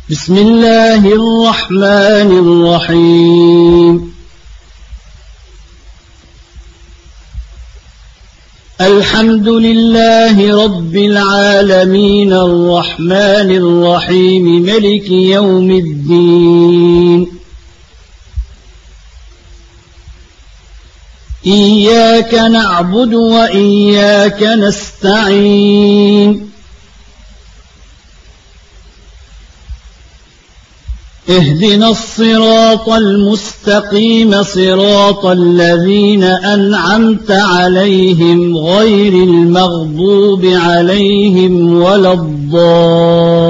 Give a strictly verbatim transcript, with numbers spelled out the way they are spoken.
بسم الله الرحمن الرحيم الحمد لله رب العالمين الرحمن الرحيم ملك يوم الدين إياك نعبد وإياك نستعين اهدنا الصراط المستقيم صراط الذين أنعمت عليهم غير المغضوب عليهم ولا الضالين